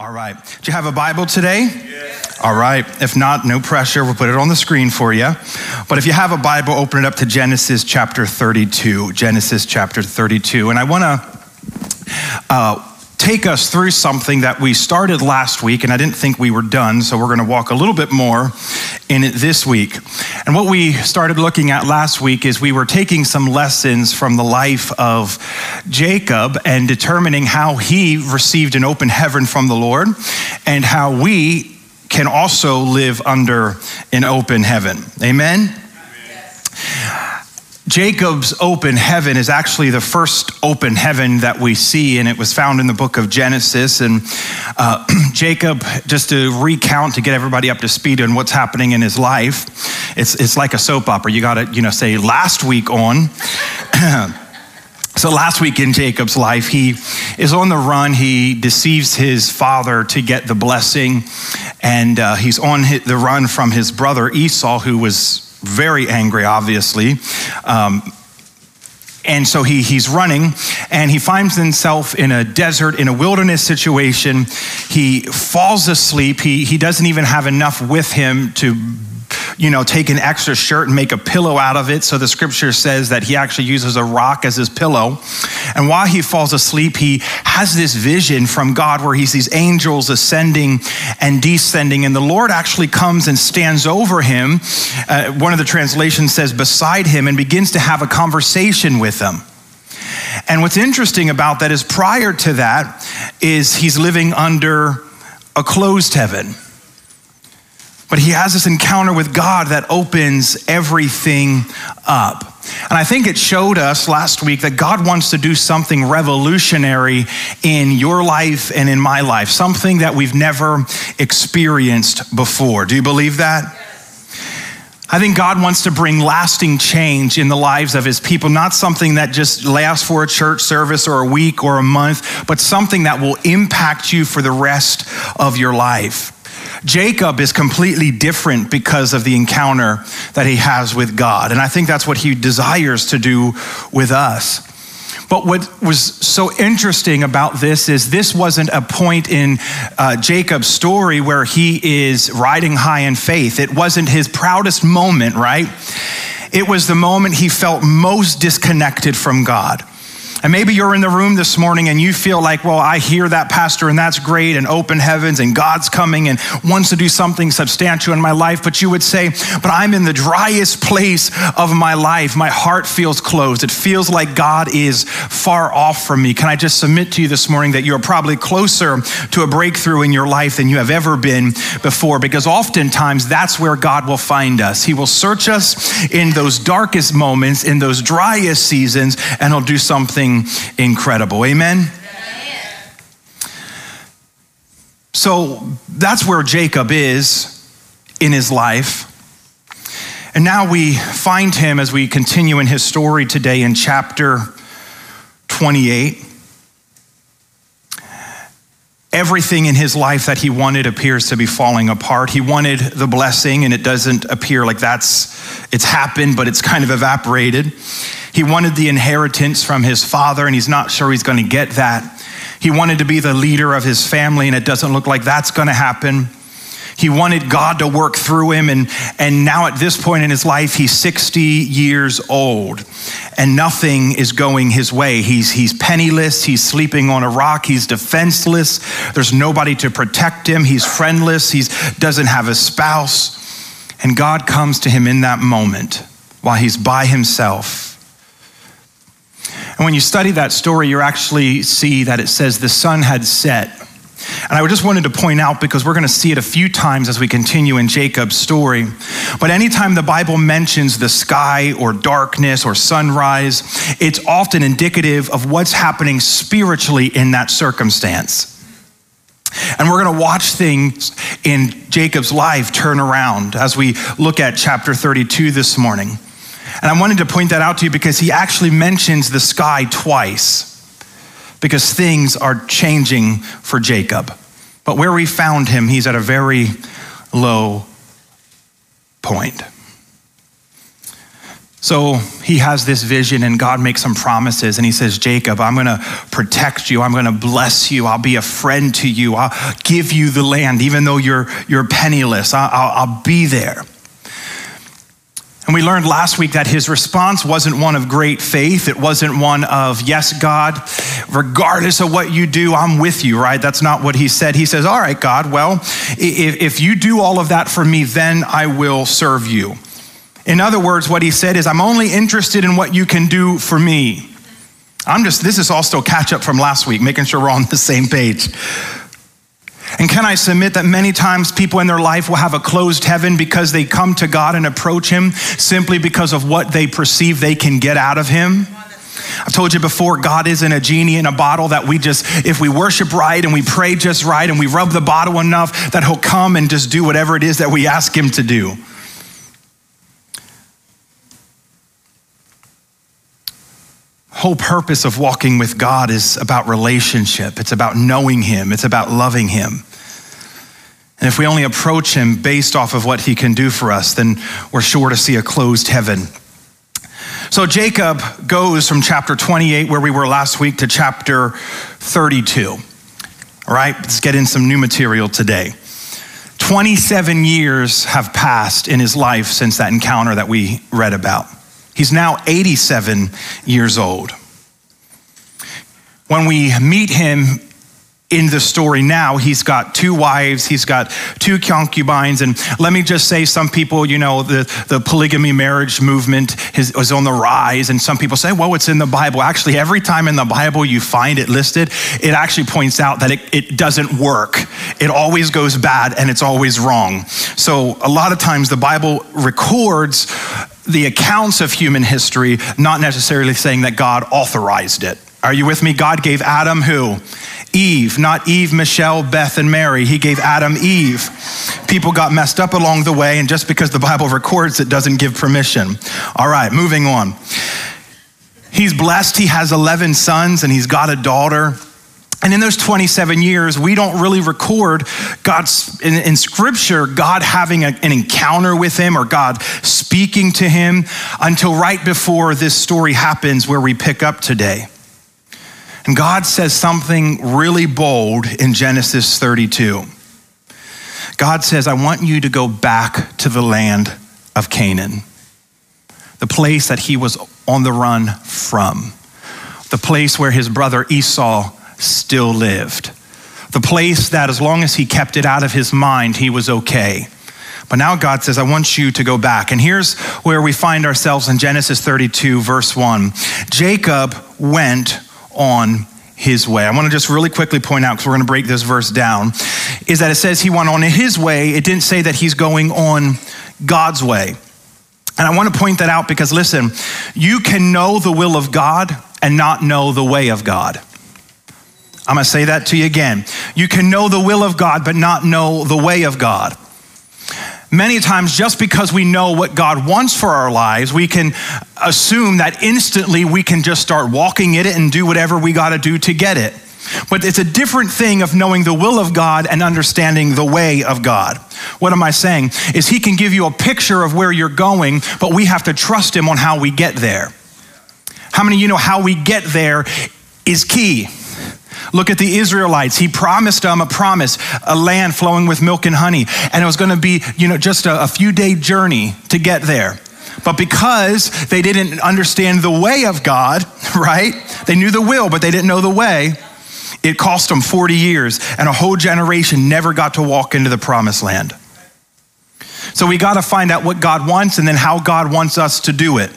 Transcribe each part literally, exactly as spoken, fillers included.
All right. Do you have a Bible today? Yes. All right. If not, no pressure. We'll put it on the screen for you. But if you have a Bible, open it up to Genesis chapter thirty-two. Genesis chapter thirty-two. And I want to uh, take us through something that we started last week, and I didn't think we were done, so we're going to walk a little bit more in it this week. And what we started looking at last week is we were taking some lessons from the life of Jacob and determining how he received an open heaven from the Lord and how we can also live under an open heaven. Amen? Yes. Jacob's open heaven is actually the first open heaven that we see, and it was found in the book of Genesis. And uh, Jacob, just to recount, to get everybody up to speed on what's happening in his life, it's it's like a soap opera. You got to, you know, say last week on. So last week in Jacob's life, he is on the run. He deceives his father to get the blessing, and uh, he's on the run from his brother Esau, who was very angry, obviously. Um, and so he he's running, and he finds himself in a desert, in a wilderness situation. He falls asleep. He he doesn't even have enough with him to, you know, take an extra shirt and make a pillow out of it. So the scripture says that he actually uses a rock as his pillow. And while he falls asleep, he has this vision from God where he sees angels ascending and descending. And the Lord actually comes and stands over him. Uh, one of the translations says beside him, and begins to have a conversation with him. And what's interesting about that is prior to that is he's living under a closed heaven. But he has this encounter with God that opens everything up. And I think it showed us last week that God wants to do something revolutionary in your life and in my life, something that we've never experienced before. Do you believe that? I think God wants to bring lasting change in the lives of his people, not something that just lasts for a church service or a week or a month, but something that will impact you for the rest of your life. Jacob is completely different because of the encounter that he has with God. And I think that's what he desires to do with us. But what was so interesting about this is this wasn't a point in uh, Jacob's story where he is riding high in faith. It wasn't his proudest moment, right? It was the moment he felt most disconnected from God. And maybe you're in the room this morning and you feel like, well, I hear that, pastor, and that's great, and open heavens, and God's coming and wants to do something substantial in my life. But you would say, but I'm in the driest place of my life. My heart feels closed. It feels like God is far off from me. Can I just submit to you this morning that you're probably closer to a breakthrough in your life than you have ever been before? Because oftentimes that's where God will find us. He will search us in those darkest moments, in those driest seasons, and he'll do something incredible. Amen? Amen. So that's where Jacob is in his life. And now we find him as we continue in his story today in chapter twenty-eight. Everything in his life that he wanted appears to be falling apart. He wanted the blessing, and it doesn't appear like that's, it's happened, but it's kind of evaporated. He wanted the inheritance from his father, and he's not sure he's going to get that. He wanted to be the leader of his family, and it doesn't look like that's going to happen. He wanted God to work through him, and, and now at this point in his life, he's sixty years old, and nothing is going his way. He's, he's penniless, he's sleeping on a rock, he's defenseless, there's nobody to protect him, he's friendless, he doesn't have a spouse, and God comes to him in that moment while he's by himself. And when you study that story, you actually see that it says the sun had set. And I just wanted to point out, because we're going to see it a few times as we continue in Jacob's story, but anytime the Bible mentions the sky or darkness or sunrise, it's often indicative of what's happening spiritually in that circumstance. And we're going to watch things in Jacob's life turn around as we look at chapter thirty-two this morning. And I wanted to point that out to you because he actually mentions the sky twice, because things are changing for Jacob. But where we found him, he's at a very low point. So he has this vision and God makes some promises and he says, Jacob, I'm gonna protect you. I'm gonna bless you. I'll be a friend to you. I'll give you the land, even though you're, you're penniless. I'll, I'll, I'll be there. And we learned last week that his response wasn't one of great faith. It wasn't one of, yes, God, regardless of what you do, I'm with you, right? That's not what he said. He says, all right, God, well, if, if you do all of that for me, then I will serve you. In other words, what he said is, I'm only interested in what you can do for me. I'm just, this is all still catch up from last week, making sure we're on the same page. And can I submit that many times people in their life will have a closed heaven because they come to God and approach him simply because of what they perceive they can get out of him? I've told you before, God isn't a genie in a bottle that we just, if we worship right and we pray just right and we rub the bottle enough, that he'll come and just do whatever it is that we ask him to do. Whole purpose of walking with God is about relationship. It's about knowing him. It's about loving him. And if we only approach him based off of what he can do for us, then we're sure to see a closed heaven. So Jacob goes from chapter twenty-eight, where we were last week, to chapter thirty-two. All right, let's get in some new material today. twenty-seven years have passed in his life since that encounter that we read about. He's now eighty-seven years old. When we meet him in the story now, he's got two wives, he's got two concubines, and let me just say, some people, you know, the, the polygamy marriage movement is, is on the rise, and some people say, well, it's in the Bible. Actually, every time in the Bible you find it listed, it actually points out that it, it doesn't work. It always goes bad, and it's always wrong. So a lot of times the Bible records the accounts of human history, not necessarily saying that God authorized it. Are you with me? God gave Adam who? Eve, not Eve, Michelle, Beth, and Mary. He gave Adam Eve. People got messed up along the way, and just because the Bible records it doesn't give permission. All right, moving on. He's blessed. He has eleven sons, and he's got a daughter. And in those twenty-seven years, we don't really record God's, in, in scripture, God having a, an encounter with him or God speaking to him until right before this story happens where we pick up today. And God says something really bold in Genesis thirty-two. God says, I want you to go back to the land of Canaan, the place that he was on the run from, the place where his brother Esau still lived, the place that as long as he kept it out of his mind, he was okay. But now God says, I want you to go back. And here's where we find ourselves in Genesis thirty-two, verse one. Jacob went on his way. I want to just really quickly point out, because we're going to break this verse down, is that it says he went on his way. It didn't say that he's going on God's way. And I want to point that out because, listen, you can know the will of God and not know the way of God. I'm going to say that to you again. You can know the will of God, but not know the way of God. Many times, just because we know what God wants for our lives, we can assume that instantly we can just start walking in it and do whatever we got to do to get it. But it's a different thing of knowing the will of God and understanding the way of God. What am I saying? Is he can give you a picture of where you're going, but we have to trust him on how we get there. How many of you know how we get there is key? Look at the Israelites. He promised them a promise, a land flowing with milk and honey. And it was going to be, you know, just a, a few day journey to get there. But because they didn't understand the way of God, right? They knew the will, but they didn't know the way. It cost them forty years, and a whole generation never got to walk into the promised land. So we got to find out what God wants and then how God wants us to do it.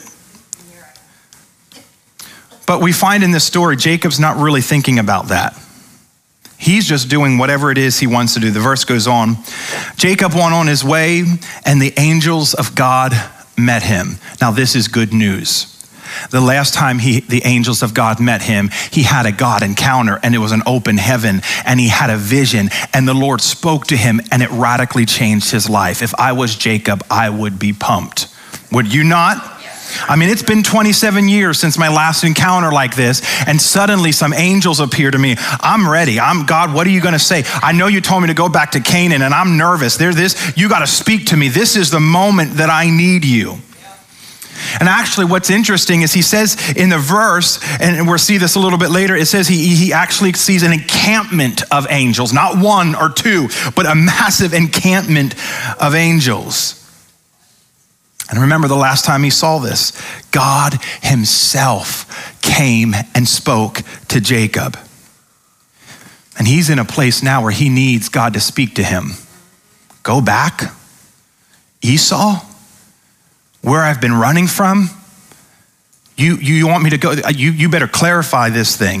But we find in this story, Jacob's not really thinking about that. He's just doing whatever it is he wants to do. The verse goes on. Jacob went on his way, and the angels of God met him. Now this is good news. The last time he, the angels of God met him, he had a God encounter, and it was an open heaven, and he had a vision, and the Lord spoke to him, and it radically changed his life. If I was Jacob, I would be pumped. Would you not? I mean, it's been twenty-seven years since my last encounter like this, and suddenly some angels appear to me. I'm ready. I'm God. What are you going to say? I know you told me to go back to Canaan, and I'm nervous. There's this. You got to speak to me. This is the moment that I need you. And actually what's interesting is he says in the verse, and we'll see this a little bit later, it says he, he actually sees an encampment of angels, not one or two, but a massive encampment of angels. And remember the last time he saw this, God himself came and spoke to Jacob. And he's in a place now where he needs God to speak to him. Go back, Esau, where I've been running from. You, you want me to go? You, you better clarify this thing.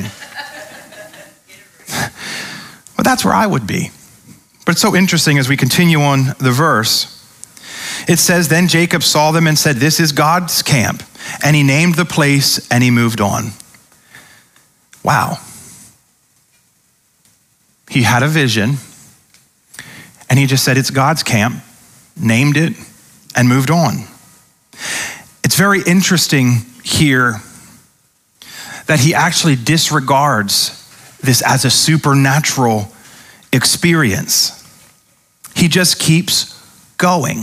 Well, that's where I would be. But it's so interesting as we continue on the verse. It says, then Jacob saw them and said, this is God's camp. And he named the place and he moved on. Wow. He had a vision and he just said, it's God's camp, named it and moved on. It's very interesting here that he actually disregards this as a supernatural experience. He just keeps going.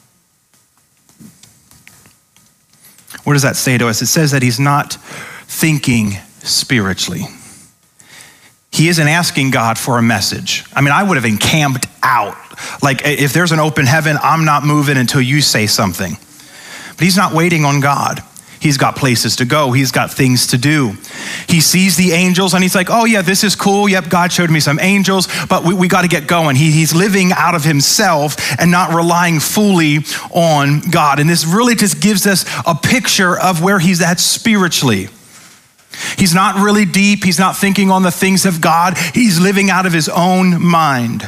What does that say to us? It says that he's not thinking spiritually. He isn't asking God for a message. I mean, I would have encamped out. Like, if there's an open heaven, I'm not moving until you say something. But he's not waiting on God. He's got places to go. He's got things to do. He sees the angels and he's like, oh yeah, this is cool. Yep, God showed me some angels, but we, we got to get going. He, he's living out of himself and not relying fully on God. And this really just gives us a picture of where he's at spiritually. He's not really deep. He's not thinking on the things of God. He's living out of his own mind.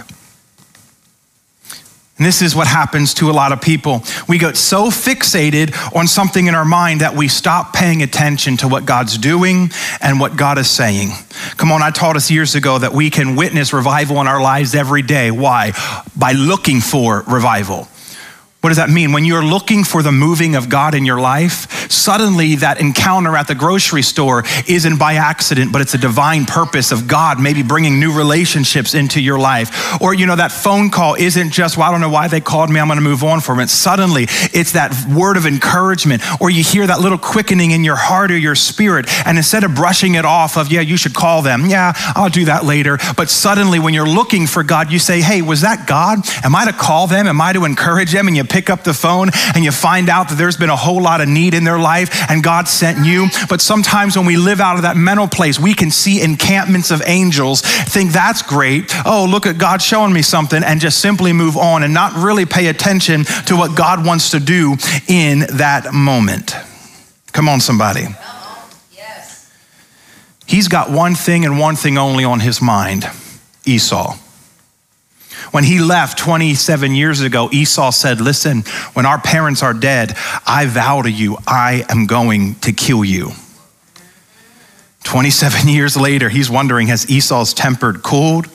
And this is what happens to a lot of people. We get so fixated on something in our mind that we stop paying attention to what God's doing and what God is saying. Come on, I taught us years ago that we can witness revival in our lives every day. Why? By looking for revival. What does that mean? When you're looking for the moving of God in your life, suddenly that encounter at the grocery store isn't by accident, but it's a divine purpose of God maybe bringing new relationships into your life. Or, you know, that phone call isn't just, well, I don't know why they called me, I'm going to move on from it. Suddenly, it's that word of encouragement, or you hear that little quickening in your heart or your spirit, and instead of brushing it off of, yeah, you should call them, yeah, I'll do that later. But suddenly, when you're looking for God, you say, hey, was that God? Am I to call them? Am I to encourage them? And you pick up the phone and you find out that there's been a whole lot of need in their life and God sent you. But sometimes when we live out of that mental place, we can see encampments of angels, think that's great. Oh, look at God showing me something, and just simply move on and not really pay attention to what God wants to do in that moment. Come on, somebody. Yes. He's got one thing and one thing only on his mind, Esau. When he left twenty-seven years ago, Esau said, listen, when our parents are dead, I vow to you, I am going to kill you. twenty-seven years later, he's wondering, has Esau's temper cooled?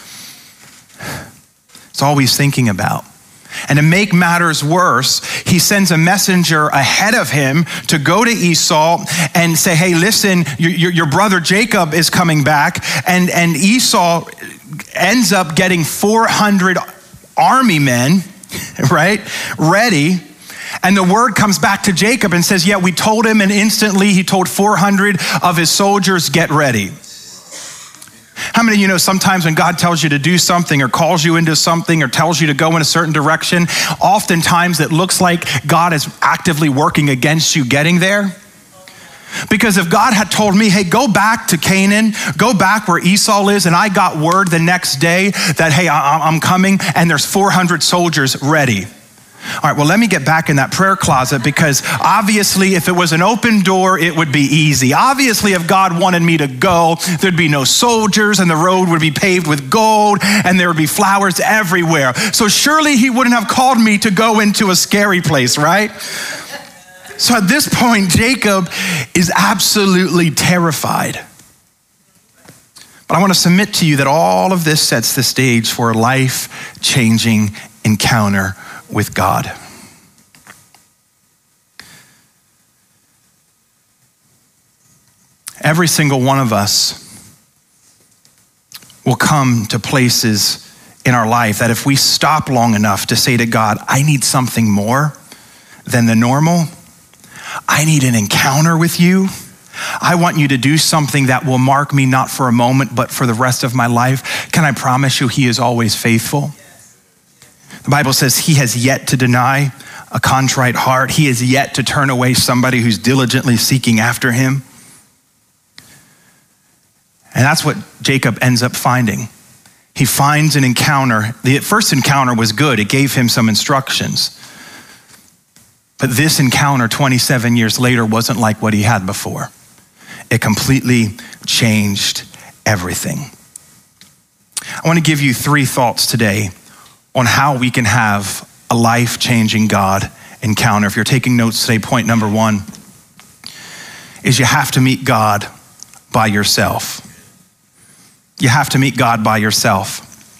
It's all he's thinking about. And to make matters worse, he sends a messenger ahead of him to go to Esau and say, hey, listen, your, your brother Jacob is coming back. And, and Esau ends up getting four hundred army men, right, ready. And the word comes back to Jacob and says, yeah, we told him, and instantly he told four hundred of his soldiers, get ready. How many of you know sometimes when God tells you to do something or calls you into something or tells you to go in a certain direction, oftentimes it looks like God is actively working against you getting there? Because if God had told me, hey, go back to Canaan, go back where Esau is, and I got word the next day that, hey, I'm coming, and there's four hundred soldiers ready. All right, well, let me get back in that prayer closet, because obviously if it was an open door, it would be easy. Obviously, if God wanted me to go, there'd be no soldiers and the road would be paved with gold and there would be flowers everywhere. So surely he wouldn't have called me to go into a scary place, right? So at this point, Jacob is absolutely terrified. But I want to submit to you that all of this sets the stage for a life-changing encounter with God. Every single one of us will come to places in our life that if we stop long enough to say to God, I need something more than the normal, I need an encounter with you. I want you to do something that will mark me not for a moment, but for the rest of my life. Can I promise you he is always faithful? The Bible says he has yet to deny a contrite heart. He has yet to turn away somebody who's diligently seeking after him. And that's what Jacob ends up finding. He finds an encounter. The first encounter was good. It gave him some instructions. But this encounter twenty-seven years later wasn't like what he had before. It completely changed everything. I want to give you three thoughts today on how we can have a life-changing God encounter. If you're taking notes today, point number one is you have to meet God by yourself. You have to meet God by yourself.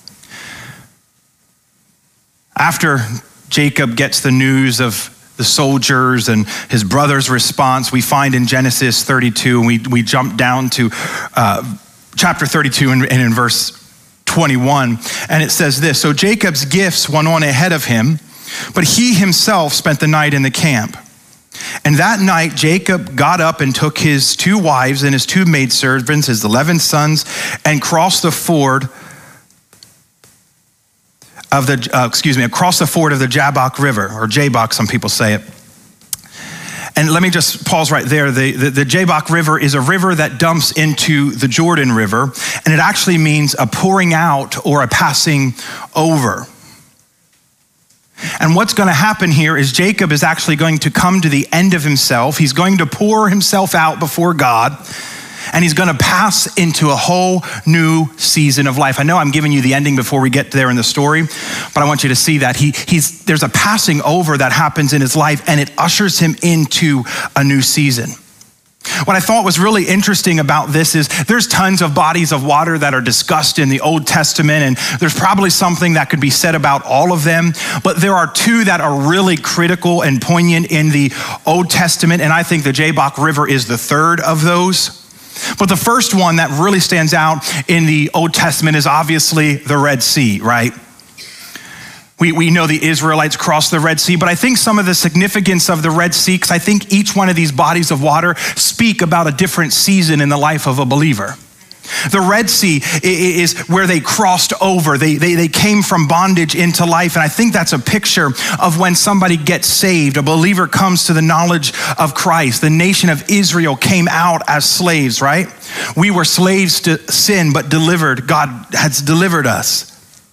After Jacob gets the news of the soldiers and his brother's response, we find in Genesis thirty-two, and we, we jump down to uh, chapter thirty-two and, and in verse twenty-one, and it says this: so Jacob's gifts went on ahead of him, but he himself spent the night in the camp. And that night Jacob got up and took his two wives and his two maidservants, his eleven sons, and crossed the ford of the, uh, excuse me, across the ford of the Jabbok River, or Jabbok, some people say it. And let me just pause right there. The, the, the Jabbok River is a river that dumps into the Jordan River, and it actually means a pouring out or a passing over. And what's going to happen here is Jacob is actually going to come to the end of himself. He's going to pour himself out before God, and he's going to pass into a whole new season of life. I know I'm giving you the ending before we get there in the story, but I want you to see that he, he's, there's a passing over that happens in his life, and it ushers him into a new season. What I thought was really interesting about this is there's tons of bodies of water that are discussed in the Old Testament, and there's probably something that could be said about all of them, but there are two that are really critical and poignant in the Old Testament, and I think the Jabbok River is the third of those. But the first one that really stands out in the Old Testament is obviously the Red Sea, right? We, we know the Israelites crossed the Red Sea, but I think some of the significance of the Red Sea, because I think each one of these bodies of water speak about a different season in the life of a believer. The Red Sea is where they crossed over. They, they, they came from bondage into life. And I think that's a picture of when somebody gets saved. A believer comes to the knowledge of Christ. The nation of Israel came out as slaves, right? We were slaves to sin, but delivered. God has delivered us.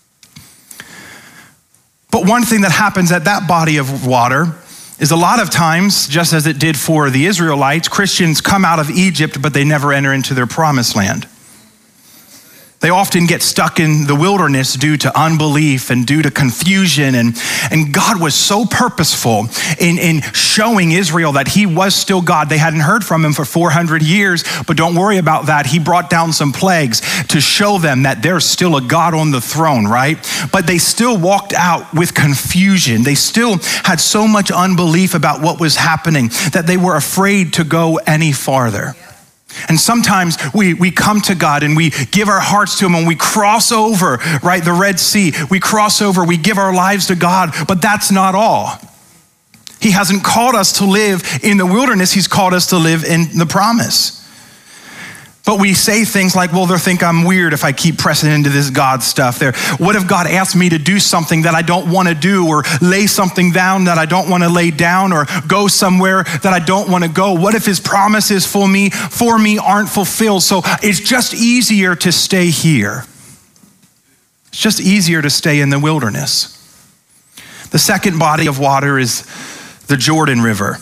But one thing that happens at that body of water is a lot of times, just as it did for the Israelites, Christians come out of Egypt, but they never enter into their promised land. They often get stuck in the wilderness due to unbelief and due to confusion. And, and God was so purposeful in, in showing Israel that he was still God. They hadn't heard from him for four hundred years, but don't worry about that. He brought down some plagues to show them that there's still a God on the throne, right? But they still walked out with confusion. They still had so much unbelief about what was happening that they were afraid to go any farther. And sometimes we, we come to God and we give our hearts to him and we cross over, right, the Red Sea. We cross over, we give our lives to God, but that's not all. He hasn't called us to live in the wilderness. He's called us to live in the promise. But we say things like, well, they'll think I'm weird if I keep pressing into this God stuff there. What if God asked me to do something that I don't want to do, or lay something down that I don't want to lay down, or go somewhere that I don't want to go? What if his promises for me, for me aren't fulfilled? So it's just easier to stay here. It's just easier to stay in the wilderness. The second body of water is the Jordan River.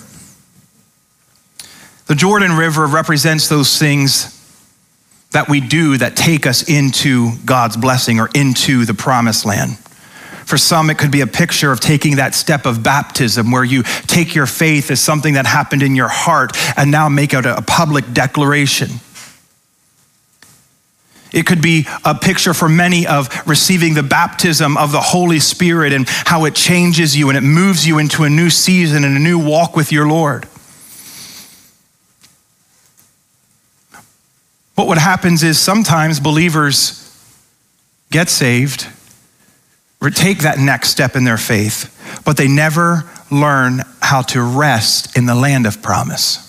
The Jordan River represents those things that we do that take us into God's blessing or into the promised land. For some, it could be a picture of taking that step of baptism where you take your faith as something that happened in your heart and now make it a public declaration. It could be a picture for many of receiving the baptism of the Holy Spirit and how it changes you and it moves you into a new season and a new walk with your Lord. But what happens is sometimes believers get saved or take that next step in their faith, but they never learn how to rest in the land of promise.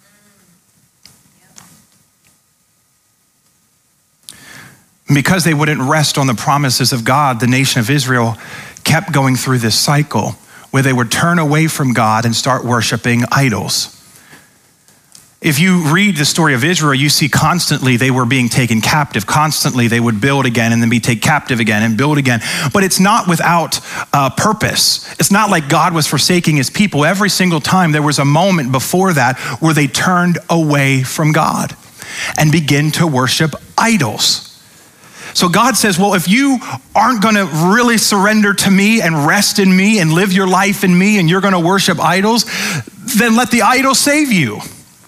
Because they wouldn't rest on the promises of God, the nation of Israel kept going through this cycle where they would turn away from God and start worshiping idols. If you read the story of Israel, you see constantly they were being taken captive. Constantly they would build again and then be taken captive again and build again. But it's not without uh, purpose. It's not like God was forsaking his people. Every single time there was a moment before that where they turned away from God and began to worship idols. So God says, well, if you aren't going to really surrender to me and rest in me and live your life in me and you're going to worship idols, then let the idols save you.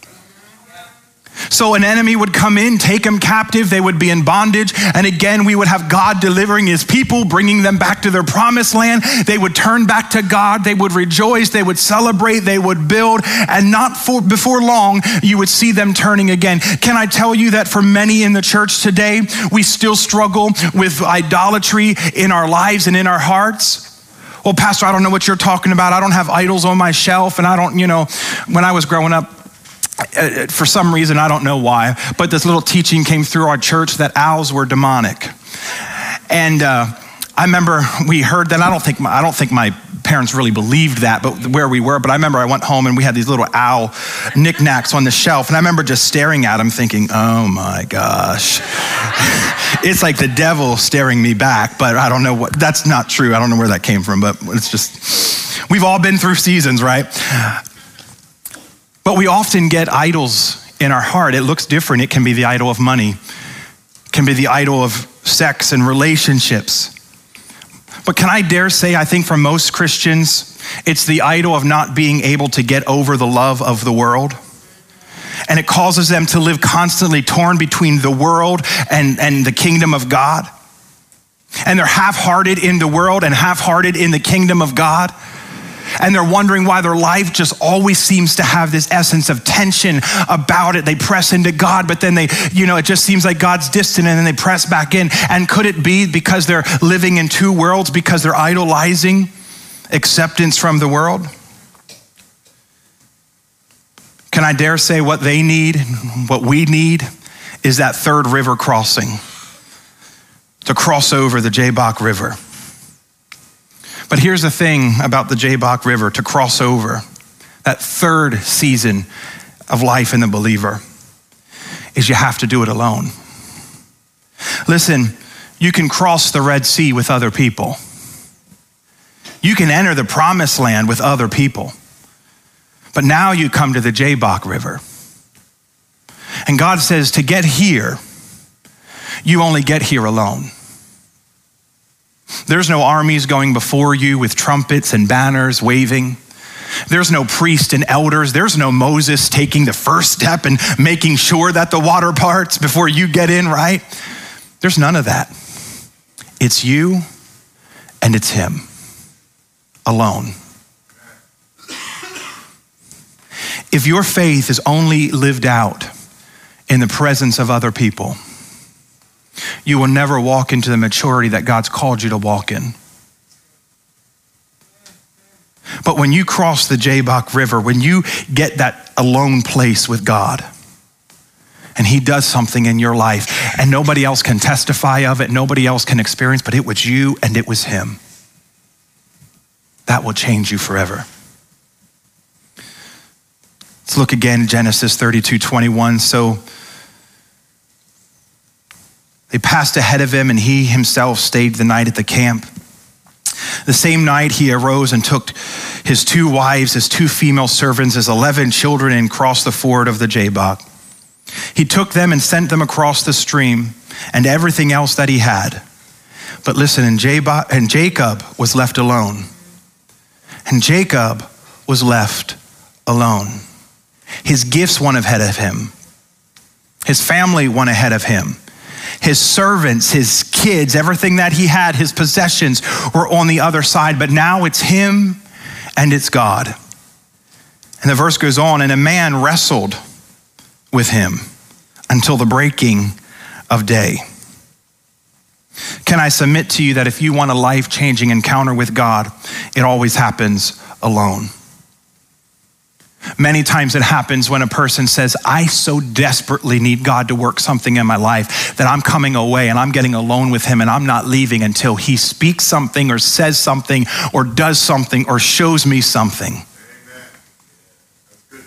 So an enemy would come in, take them captive, they would be in bondage, and again, we would have God delivering his people, bringing them back to their promised land. They would turn back to God, they would rejoice, they would celebrate, they would build, and not for, before long, you would see them turning again. Can I tell you that for many in the church today, we still struggle with idolatry in our lives and in our hearts? Well, Pastor, I don't know what you're talking about. I don't have idols on my shelf, and I don't, you know, when I was growing up, Uh, for some reason, I don't know why, but this little teaching came through our church that owls were demonic. And uh, I remember we heard that. I don't think my, I don't think my parents really believed that, but where we were. But I remember I went home and we had these little owl knickknacks on the shelf. And I remember just staring at them thinking, oh my gosh. It's like the devil staring me back, but I don't know what, that's not true. I don't know where that came from, but it's just, we've all been through seasons, right? But we often get idols in our heart. It looks different. It can be the idol of money. It can be the idol of sex and relationships. But can I dare say, I think for most Christians, it's the idol of not being able to get over the love of the world. And it causes them to live constantly torn between the world and, and the kingdom of God. And they're half-hearted in the world and half-hearted in the kingdom of God. And they're wondering why their life just always seems to have this essence of tension about it. They press into God, but then they, you know, it just seems like God's distant and then they press back in. And could it be because they're living in two worlds, because they're idolizing acceptance from the world? Can I dare say what they need, what we need, is that third river crossing, to cross over the Jabbok River. But here's the thing about the Jabbok River, to cross over, that third season of life in the believer, is you have to do it alone. Listen, you can cross the Red Sea with other people. You can enter the promised land with other people. But now you come to the Jabbok River. And God says to get here, you only get here alone. There's no armies going before you with trumpets and banners waving. There's no priest and elders. There's no Moses taking the first step and making sure that the water parts before you get in, right? There's none of that. It's you and it's him alone. If your faith is only lived out in the presence of other people, you will never walk into the maturity that God's called you to walk in. But when you cross the Jabbok River, when you get that alone place with God, and he does something in your life, and nobody else can testify of it, nobody else can experience, but it was you and it was him, that will change you forever. Let's look again, Genesis thirty-two twenty-one. So they passed ahead of him, and he himself stayed the night at the camp. The same night he arose and took his two wives, his two female servants, his eleven children, and crossed the ford of the Jabbok. He took them and sent them across the stream and everything else that he had. But listen, and Jabbok, and Jacob was left alone. And Jacob was left alone. His gifts went ahead of him. His family went ahead of him. His servants, his kids, everything that he had, his possessions were on the other side. But now it's him and it's God. And the verse goes on, and a man wrestled with him until the breaking of day. Can I submit to you that if you want a life-changing encounter with God, it always happens alone? Many times it happens when a person says, I so desperately need God to work something in my life that I'm coming away and I'm getting alone with him and I'm not leaving until he speaks something or says something or does something or shows me something. Amen. That's good.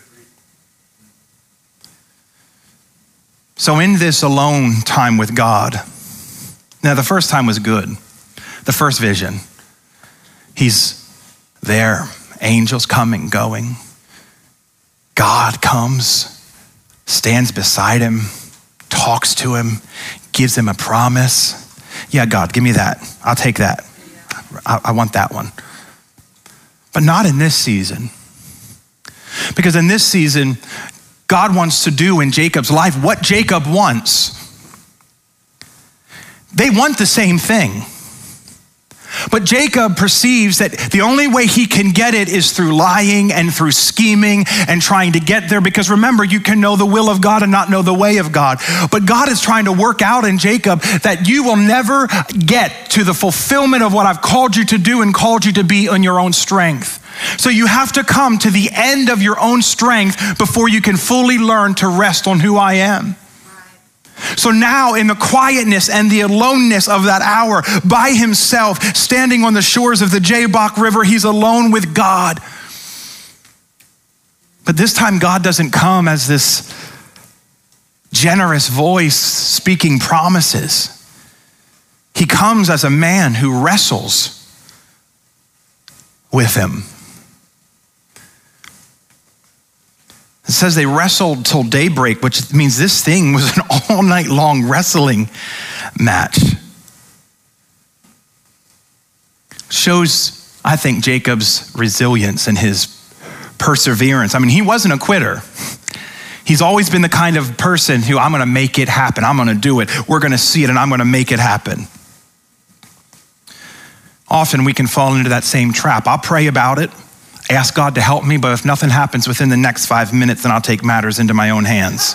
So in this alone time with God, now the first time was good. The first vision, he's there, angels coming, going. God comes, stands beside him, talks to him, gives him a promise. Yeah, God, give me that. I'll take that. I, I want that one. But not in this season. Because in this season, God wants to do in Jacob's life what Jacob wants. They want the same thing. But Jacob perceives that the only way he can get it is through lying and through scheming and trying to get there. Because remember, you can know the will of God and not know the way of God. But God is trying to work out in Jacob that you will never get to the fulfillment of what I've called you to do and called you to be in your own strength. So you have to come to the end of your own strength before you can fully learn to rest on who I am. So now in the quietness and the aloneness of that hour, by himself, standing on the shores of the Jabbok River, he's alone with God. But this time God doesn't come as this generous voice speaking promises. He comes as a man who wrestles with him. It says they wrestled till daybreak, which means this thing was an all night long wrestling match. Shows, I think, Jacob's resilience and his perseverance. I mean, he wasn't a quitter. He's always been the kind of person who, I'm gonna make it happen. I'm gonna do it. We're gonna see it and I'm gonna make it happen. Often we can fall into that same trap. I'll pray about it, ask God to help me, but if nothing happens within the next five minutes, then I'll take matters into my own hands.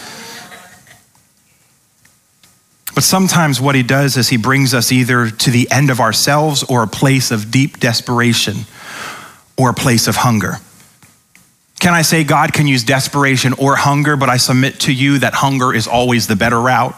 But sometimes what he does is he brings us either to the end of ourselves or a place of deep desperation or a place of hunger. Can I say God can use desperation or hunger, but I submit to you that hunger is always the better route?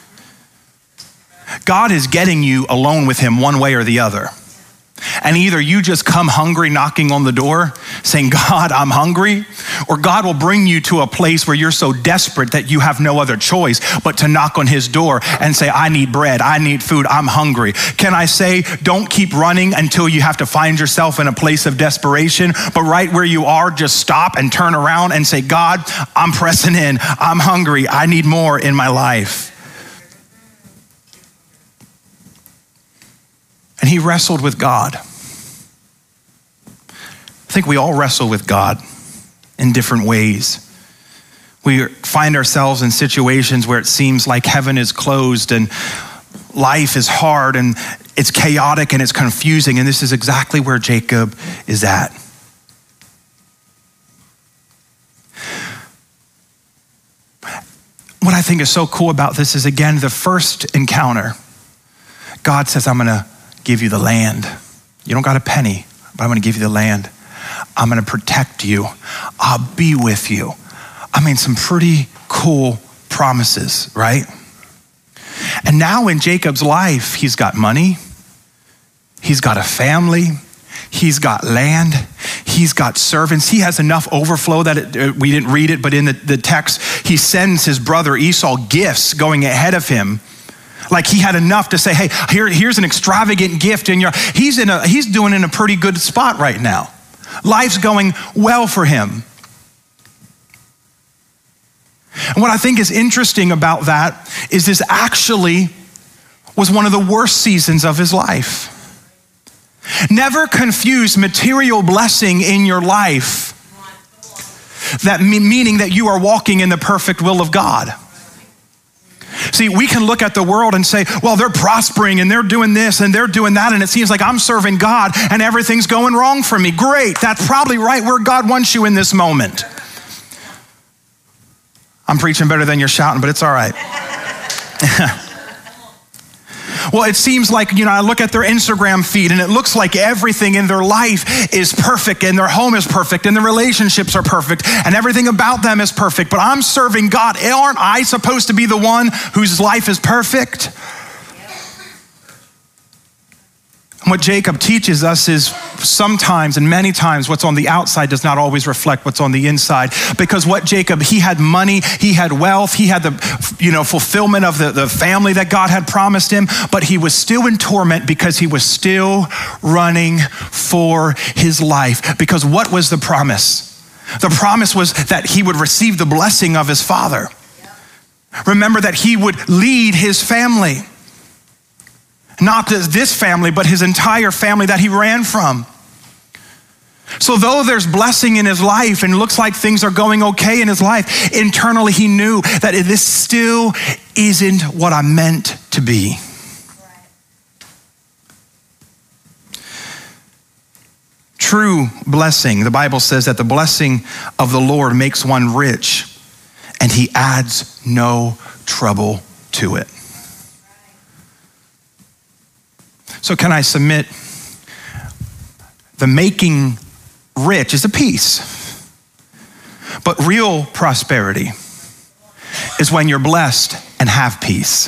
God is getting you alone with him one way or the other. And either you just come hungry knocking on the door saying, God, I'm hungry, or God will bring you to a place where you're so desperate that you have no other choice but to knock on his door and say, I need bread, I need food, I'm hungry. Can I say, don't keep running until you have to find yourself in a place of desperation, but right where you are, just stop and turn around and say, God, I'm pressing in, I'm hungry, I need more in my life. And he wrestled with God. I think we all wrestle with God in different ways. We find ourselves in situations where it seems like heaven is closed and life is hard and it's chaotic and it's confusing. And this is exactly where Jacob is at. What I think is so cool about this is, again, the first encounter, God says, I'm gonna give you the land. You don't got a penny, but I'm gonna give you the land. I'm gonna protect you. I'll be with you. I mean, some pretty cool promises, right? And now in Jacob's life, he's got money, he's got a family, he's got land, he's got servants. He has enough overflow that it, uh, we didn't read it, but in the, the text, he sends his brother Esau gifts going ahead of him. Like he had enough to say, hey, here, here's an extravagant gift in your, he's in a, he's doing in a pretty good spot right now. Life's going well for him. And what I think is interesting about that is this actually was one of the worst seasons of his life. Never confuse material blessing in your life, that meaning that you are walking in the perfect will of God. See, we can look at the world and say, well, they're prospering and they're doing this and they're doing that, and it seems like I'm serving God and everything's going wrong for me. Great, that's probably right where God wants you in this moment. I'm preaching better than you're shouting, but it's all right. Well, it seems like, you know, I look at their Instagram feed and it looks like everything in their life is perfect and their home is perfect and the relationships are perfect and everything about them is perfect. But I'm serving God. Aren't I supposed to be the one whose life is perfect? What Jacob teaches us is sometimes and many times what's on the outside does not always reflect what's on the inside. Because what Jacob, he had money, he had wealth, he had the you know fulfillment of the, the family that God had promised him, but he was still in torment because he was still running for his life. Because what was the promise? The promise was that he would receive the blessing of his father. Remember that he would lead his family. Not this family, but his entire family that he ran from. So though there's blessing in his life and looks like things are going okay in his life, internally he knew that this still isn't what I'm meant to be. True blessing, the Bible says that the blessing of the Lord makes one rich and he adds no trouble to it. So can I submit, the making rich is a piece, but real prosperity is when you're blessed and have peace.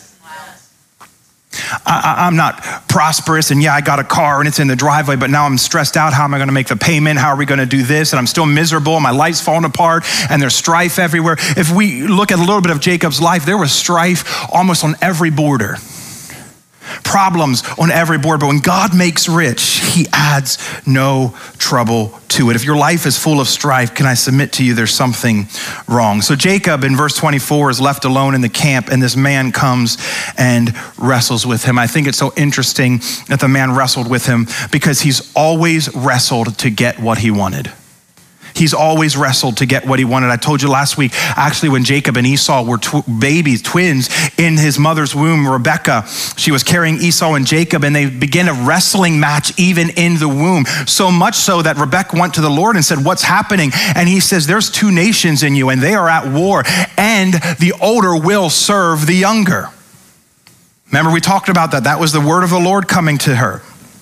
I, I'm not prosperous and yeah, I got a car and it's in the driveway, but now I'm stressed out. How am I gonna make the payment? How are we gonna do this? And I'm still miserable, my life's falling apart and there's strife everywhere. If we look at a little bit of Jacob's life, there was strife almost on every border. Problems on every board, but when God makes rich, he adds no trouble to it. If your life is full of strife, can I submit to you there's something wrong? So Jacob in verse twenty-four is left alone in the camp and this man comes and wrestles with him. I think it's so interesting that the man wrestled with him because he's always wrestled to get what he wanted. He's always wrestled to get what he wanted. I told you last week, actually, when Jacob and Esau were tw- babies, twins in his mother's womb, Rebekah, she was carrying Esau and Jacob, and they began a wrestling match even in the womb. So much so that Rebekah went to the Lord and said, what's happening? And he says, there's two nations in you, and they are at war, and the older will serve the younger. Remember, we talked about that. That was the word of the Lord coming to her.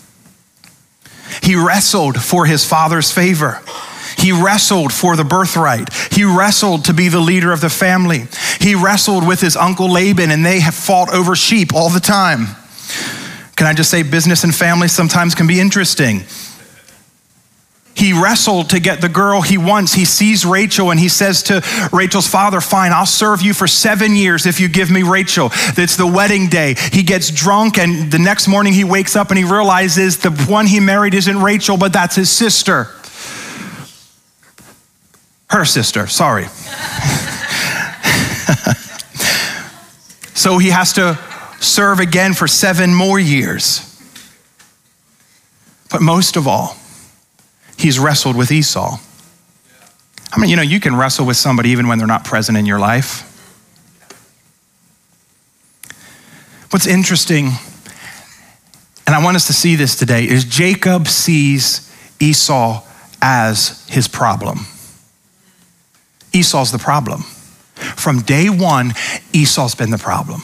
He wrestled for his father's favor. He wrestled for the birthright. He wrestled to be the leader of the family. He wrestled with his uncle Laban, and they have fought over sheep all the time. Can I just say business and family sometimes can be interesting. He wrestled to get the girl he wants. He sees Rachel and he says to Rachel's father, fine, I'll serve you for seven years if you give me Rachel. It's the wedding day. He gets drunk and the next morning he wakes up and he realizes the one he married isn't Rachel, but that's his sister. Her sister, sorry. So he has to serve again for seven more years. But most of all, he's wrestled with Esau. I mean, you know, you can wrestle with somebody even when they're not present in your life. What's interesting, and I want us to see this today, is Jacob sees Esau as his problem. Esau's the problem. From day one, Esau's been the problem.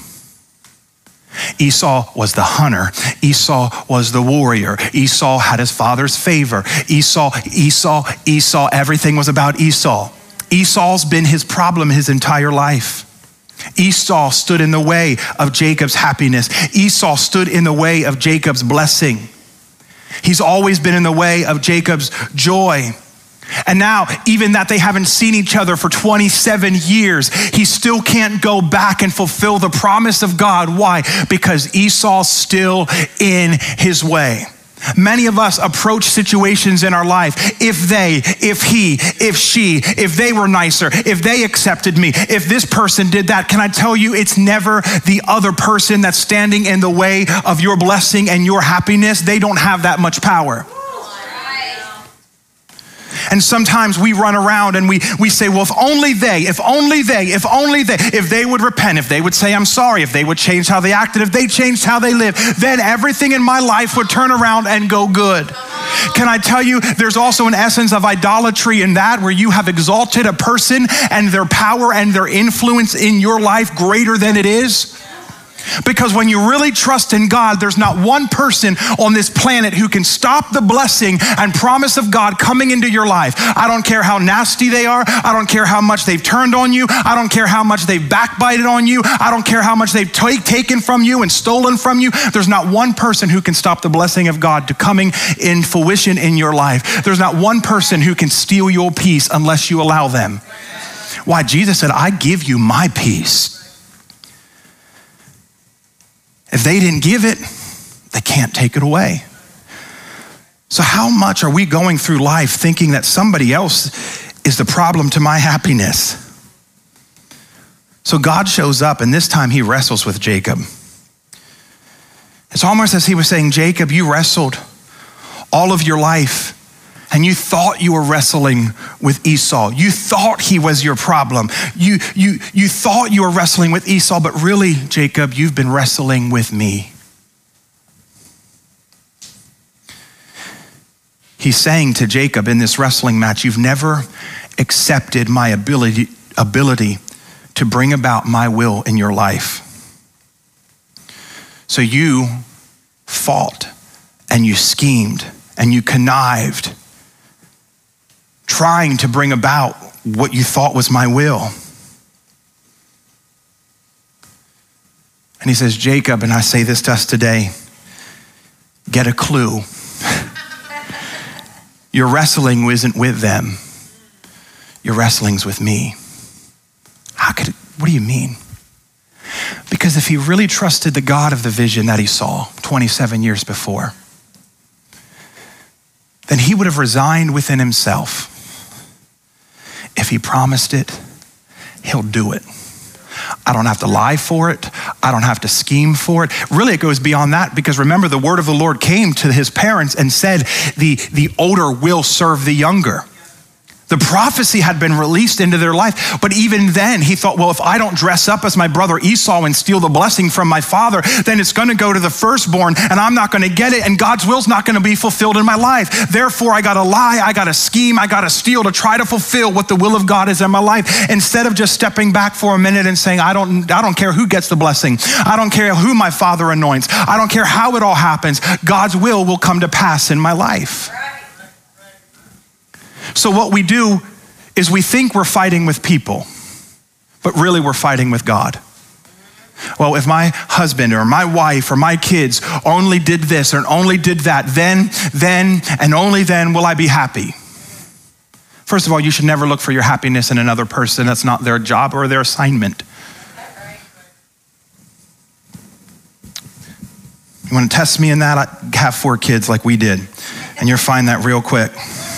Esau was the hunter. Esau was the warrior. Esau had his father's favor. Esau, Esau, Esau, everything was about Esau. Esau's been his problem his entire life. Esau stood in the way of Jacob's happiness. Esau stood in the way of Jacob's blessing. He's always been in the way of Jacob's joy. And now, even that they haven't seen each other for twenty-seven years, he still can't go back and fulfill the promise of God. Why? Because Esau's still in his way. Many of us approach situations in our life. If they, if he, if she, if they were nicer, if they accepted me, if this person did that, can I tell you, it's never the other person that's standing in the way of your blessing and your happiness. They don't have that much power. And sometimes we run around and we, we say, well, if only they, if only they, if only they, if they would repent, if they would say, I'm sorry, if they would change how they acted, if they changed how they live, then everything in my life would turn around and go good. Can I tell you, there's also an essence of idolatry in that, where you have exalted a person and their power and their influence in your life greater than it is. Because when you really trust in God, there's not one person on this planet who can stop the blessing and promise of God coming into your life. I don't care how nasty they are. I don't care how much they've turned on you. I don't care how much they've backbited on you. I don't care how much they've t- taken from you and stolen from you. There's not one person who can stop the blessing of God to coming in fruition in your life. There's not one person who can steal your peace unless you allow them. Why? Jesus said, I give you my peace. If they didn't give it, they can't take it away. So how much are we going through life thinking that somebody else is the problem to my happiness? So God shows up, and this time he wrestles with Jacob. It's almost as he was saying, Jacob, you wrestled all of your life, and you thought you were wrestling with Esau. You thought he was your problem. You, you, you thought you were wrestling with Esau, but really, Jacob, you've been wrestling with me. He's saying to Jacob in this wrestling match, you've never accepted my ability, ability to bring about my will in your life. So you fought and you schemed and you connived, trying to bring about what you thought was my will. And he says, Jacob, and I say this to us today, get a clue. Your wrestling isn't with them. Your wrestling's with me. How could it, what do you mean? Because if he really trusted the God of the vision that he saw twenty-seven years before, then he would have resigned within himself. If he promised it, he'll do it. I don't have to lie for it. I don't have to scheme for it. Really, it goes beyond that, because remember, the word of the Lord came to his parents and said, the, the older will serve the younger. The prophecy had been released into their life. But even then, he thought, well, if I don't dress up as my brother Esau and steal the blessing from my father, then it's going to go to the firstborn and I'm not going to get it, and God's will's not going to be fulfilled in my life. Therefore, I got to lie, I got to scheme, I got to steal to try to fulfill what the will of God is in my life, instead of just stepping back for a minute and saying, I don't, I don't care who gets the blessing. I don't care who my father anoints. I don't care how it all happens. God's will will come to pass in my life. So what we do is we think we're fighting with people, but really we're fighting with God. Well, if my husband or my wife or my kids only did this or only did that, then, then, and only then will I be happy. First of all, you should never look for your happiness in another person. That's not their job or their assignment. You want to test me in that? I have four kids like we did, and you'll find that real quick.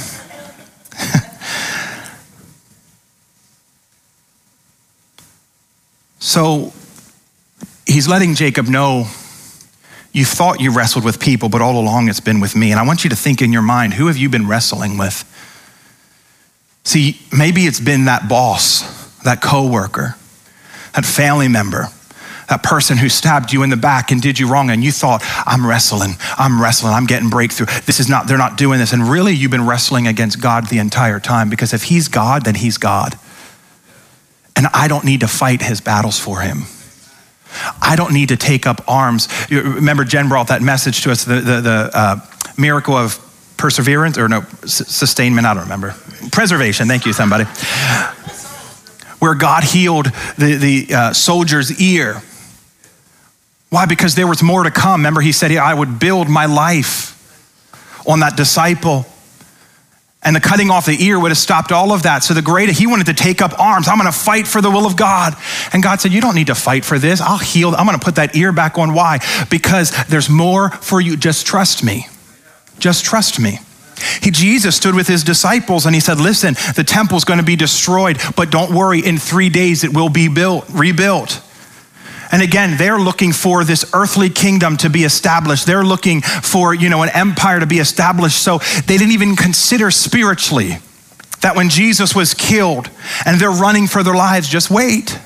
So he's letting Jacob know, you thought you wrestled with people, but all along it's been with me. And I want you to think in your mind, who have you been wrestling with? See, maybe it's been that boss, that coworker, that family member, that person who stabbed you in the back and did you wrong, and you thought, I'm wrestling, I'm wrestling, I'm getting breakthrough. This is not, they're not doing this. And really, you've been wrestling against God the entire time, because if he's God, then he's God. And I don't need to fight his battles for him. I don't need to take up arms. You remember Jen brought that message to us, the, the, the uh, miracle of perseverance, or no, sustainment, I don't remember. Preservation, thank you, somebody. Where God healed the, the uh, soldier's ear. Why? Because there was more to come. Remember, he said, I would build my life on that disciple. And the cutting off the ear would have stopped all of that. So the greater, he wanted to take up arms. I'm going to fight for the will of God. And God said, you don't need to fight for this. I'll heal. I'm going to put that ear back on. Why? Because there's more for you. Just trust me. Just trust me. He, Jesus stood with his disciples and he said, listen, the temple's going to be destroyed, but don't worry, in three days it will be built, rebuilt. And again, they're looking for this earthly kingdom to be established. They're looking for, you know, an empire to be established. So they didn't even consider spiritually that when Jesus was killed and they're running for their lives, just wait.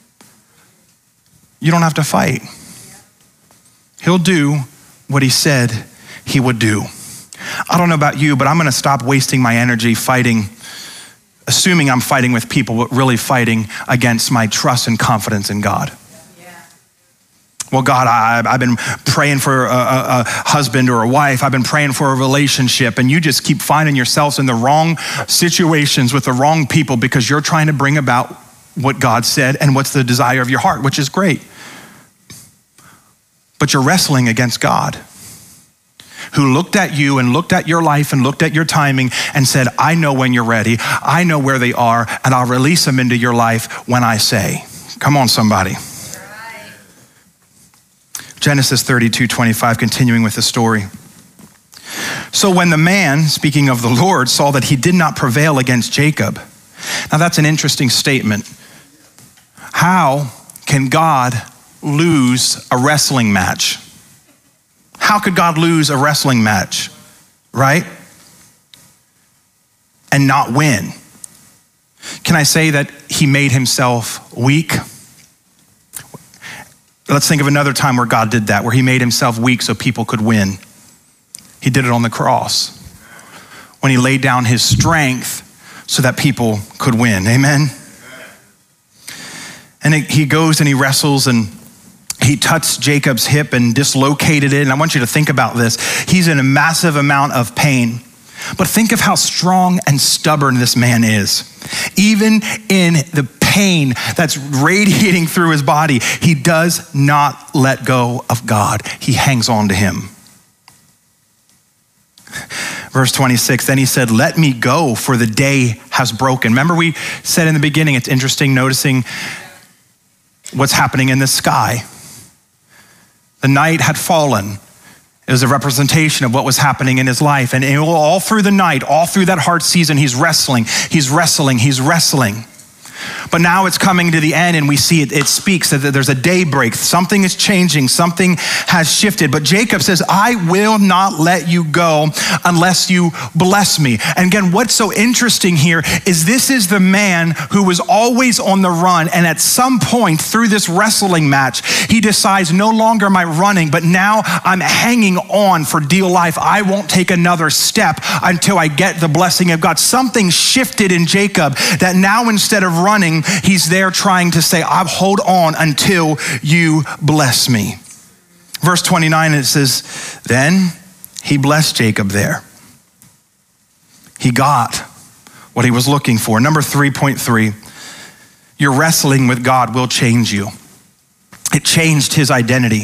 You don't have to fight. He'll do what he said he would do. I don't know about you, but I'm going to stop wasting my energy fighting, assuming I'm fighting with people, but really fighting against my trust and confidence in God. Well, God, I, I've been praying for a, a, a husband or a wife. I've been praying for a relationship, and you just keep finding yourselves in the wrong situations with the wrong people because you're trying to bring about what God said and what's the desire of your heart, which is great. But you're wrestling against God, who looked at you and looked at your life and looked at your timing and said, I know when you're ready. I know where they are, and I'll release them into your life when I say. Come on, somebody. Genesis thirty-two twenty-five, continuing with the story. So when the man, speaking of the Lord, saw that he did not prevail against Jacob. Now that's an interesting statement. How can God lose a wrestling match? How could God lose a wrestling match, right? And not win? Can I say that he made himself weak? Let's think of another time where God did that, where he made himself weak so people could win. He did it on the cross, when he laid down his strength so that people could win. Amen? And he goes and he wrestles and he touched Jacob's hip and dislocated it. And I want you to think about this. He's in a massive amount of pain. But think of how strong and stubborn this man is. Even in the pain that's radiating through his body, he does not let go of God. He hangs on to him. Verse twenty-six, then he said, let me go, for the day has broken. Remember we said in the beginning, it's interesting noticing what's happening in the sky. The night had fallen. It was a representation of what was happening in his life. And all through the night, all through that hard season, he's wrestling, he's wrestling, he's wrestling. But now it's coming to the end and we see it, it speaks that there's a daybreak. Something is changing, something has shifted. But Jacob says, I will not let you go unless you bless me. And again, what's so interesting here is this is the man who was always on the run. And at some point through this wrestling match, he decides no longer am I running, but now I'm hanging on for dear life. I won't take another step until I get the blessing of God. Something shifted in Jacob that now instead of running, running, he's there trying to say, I'll hold on until you bless me. Verse twenty-nine, it says, then he blessed Jacob there. He got what he was looking for. Number three point three, your wrestling with God will change you. It changed his identity.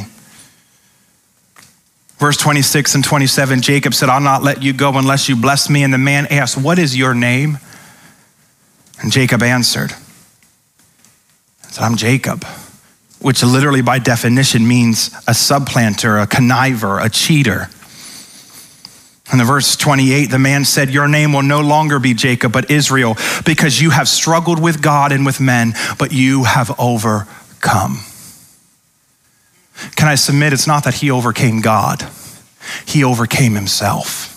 Verse twenty-six and twenty-seven, Jacob said, I'll not let you go unless you bless me. And the man asked, what is your name? And Jacob answered, I said, I'm Jacob, which literally by definition means a supplanter, a conniver, a cheater. In the verse twenty-eight, the man said, your name will no longer be Jacob, but Israel, because you have struggled with God and with men, but you have overcome. Can I submit, it's not that he overcame God, he overcame himself.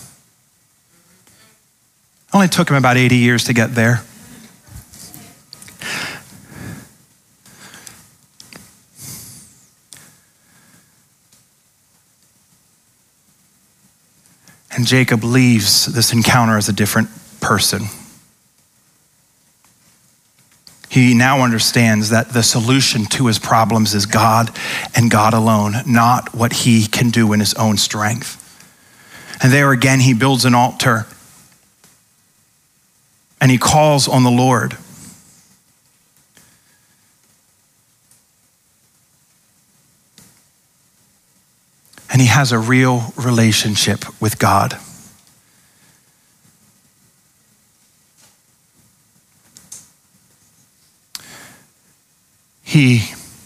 It only took him about eighty years to get there. And Jacob leaves this encounter as a different person. He now understands that the solution to his problems is God and God alone, not what he can do in his own strength. And there again, he builds an altar and he calls on the Lord. And he has a real relationship with God. He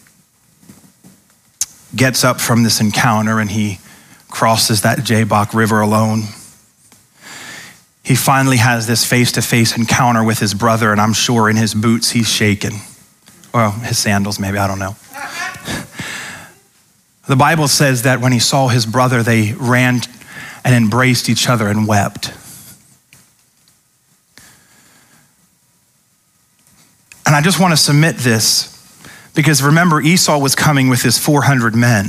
gets up from this encounter and he crosses that Jabbok River alone. He finally has this face-to-face encounter with his brother, and I'm sure in his boots he's shaken. Well, his sandals maybe, I don't know. The Bible says that when he saw his brother, they ran and embraced each other and wept. And I just want to submit this, because remember, Esau was coming with his four hundred men.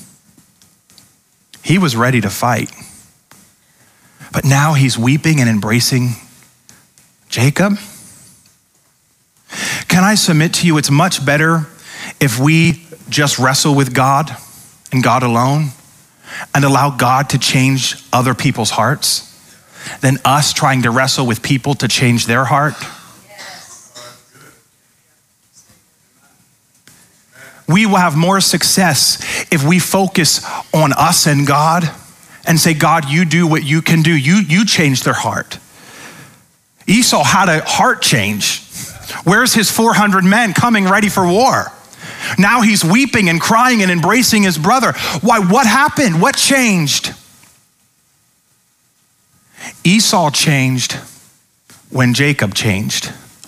He was ready to fight. But now he's weeping and embracing Jacob. Can I submit to you, it's much better if we just wrestle with God and God alone and allow God to change other people's hearts than us trying to wrestle with people to change their heart? We will have more success if we focus on us and God and say, God, you do what you can do. You, you change their heart. Esau had a heart change. Where's his four hundred men coming ready for war? Now he's weeping and crying and embracing his brother. Why? What happened? What changed? Esau changed when Jacob changed.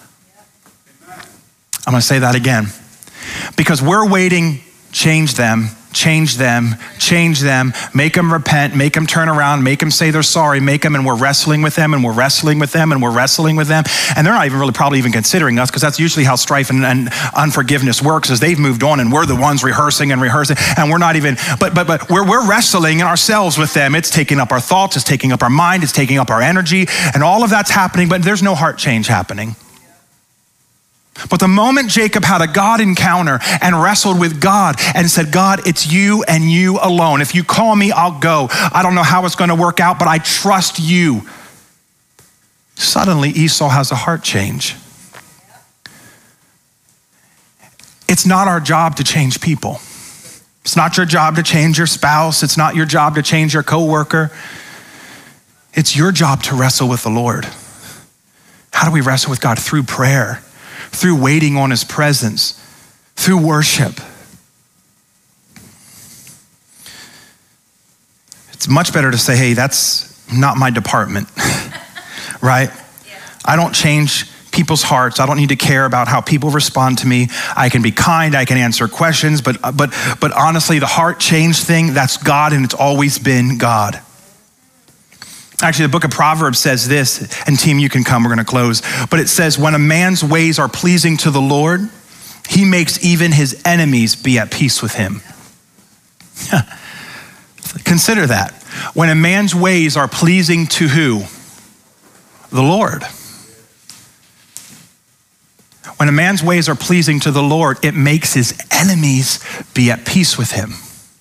I'm going to say that again. Because we're waiting, change them, change them, change them, make them repent, make them turn around, make them say they're sorry, make them, and we're wrestling with them, and we're wrestling with them, and we're wrestling with them. And they're not even really probably even considering us, because that's usually how strife and, and unforgiveness works, is they've moved on and we're the ones rehearsing and rehearsing, and we're not even, but but but we're, we're wrestling in ourselves with them. It's taking up our thoughts, it's taking up our mind, it's taking up our energy, and all of that's happening, but there's no heart change happening. But the moment Jacob had a God encounter and wrestled with God and said, God, it's you and you alone. If you call me, I'll go. I don't know how it's going to work out, but I trust you. Suddenly, Esau has a heart change. It's not our job to change people. It's not your job to change your spouse. It's not your job to change your coworker. It's your job to wrestle with the Lord. How do we wrestle with God? Through prayer. Through waiting on his presence, through worship. It's much better to say, hey, that's not my department, right? Yeah. I don't change people's hearts. I don't need to care about how people respond to me. I can be kind, I can answer questions, but but but honestly, the heart change thing, that's God, and it's always been God. Actually, the book of Proverbs says this, and team, you can come, we're gonna close. But it says, when a man's ways are pleasing to the Lord, he makes even his enemies be at peace with him. Consider that. When a man's ways are pleasing to who? The Lord. When a man's ways are pleasing to the Lord, it makes his enemies be at peace with him.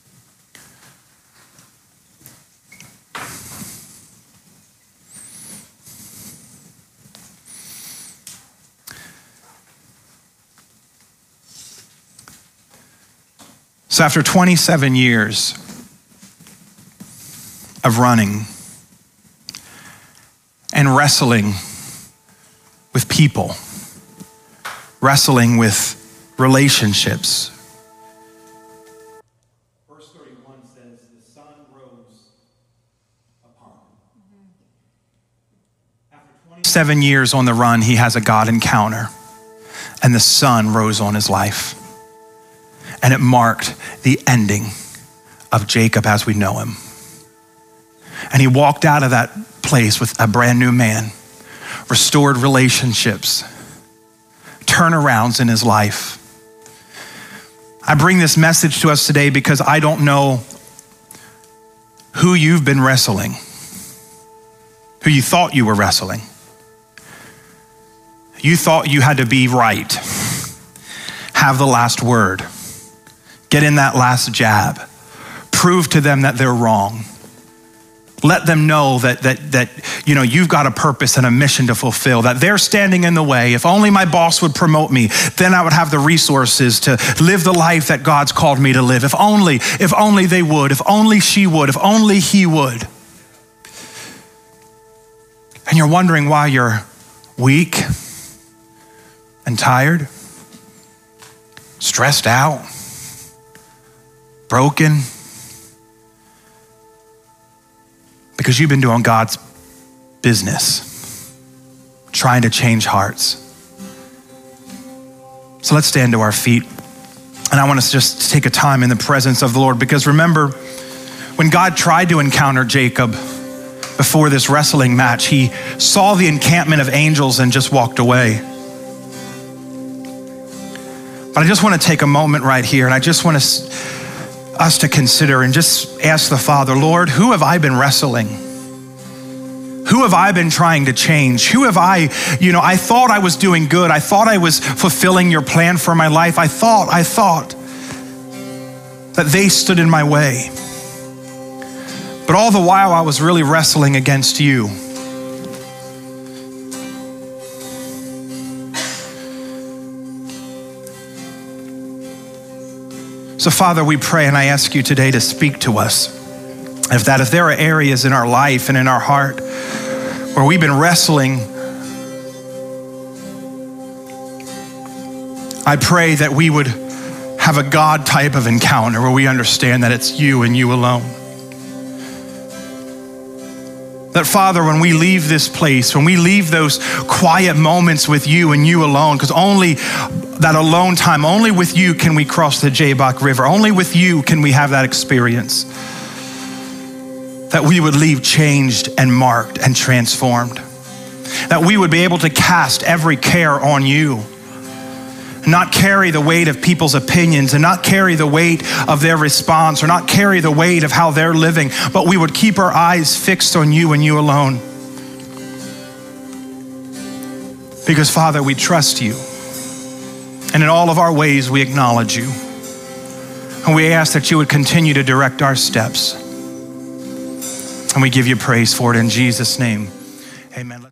So after twenty-seven years of running and wrestling with people, wrestling with relationships. Verse thirty-one says, the sun rose upon him. After twenty-seven years on the run, he has a God encounter, and the sun rose on his life. And it marked the ending of Jacob as we know him. And he walked out of that place with a brand new man, restored relationships, turnarounds in his life. I bring this message to us today because I don't know who you've been wrestling, who you thought you were wrestling. You thought you had to be right, have the last word. Get in that last jab. Prove to them that they're wrong. Let them know that, that, that you know, you've got a purpose and a mission to fulfill, that they're standing in the way. If only my boss would promote me, then I would have the resources to live the life that God's called me to live. If only, if only they would, if only she would, if only he would. And you're wondering why you're weak and tired, stressed out, broken, because you've been doing God's business, trying to change hearts. So let's stand to our feet. And I want us just to take a time in the presence of the Lord, because remember, when God tried to encounter Jacob before this wrestling match, he saw the encampment of angels and just walked away. But I just want to take a moment right here, and I just want to us to consider and just ask the Father, Lord, who have I been wrestling? Who have I been trying to change? Who have I, you know, I thought I was doing good. I thought I was fulfilling your plan for my life. I thought, I thought. that they stood in my way. But all the while I was really wrestling against you. So Father, we pray and I ask you today to speak to us. If that, if there are areas in our life and in our heart where we've been wrestling, I pray that we would have a God type of encounter where we understand that it's you and you alone. That Father, when we leave this place, when we leave those quiet moments with you and you alone, because only that alone time, only with you can we cross the Jabbok River. Only with you can we have that experience. That we would leave changed and marked and transformed. That we would be able to cast every care on you. Not carry the weight of people's opinions and not carry the weight of their response or not carry the weight of how they're living, but we would keep our eyes fixed on you and you alone. Because Father, we trust you. And in all of our ways, we acknowledge you. And we ask that you would continue to direct our steps. And we give you praise for it in Jesus' name. Amen.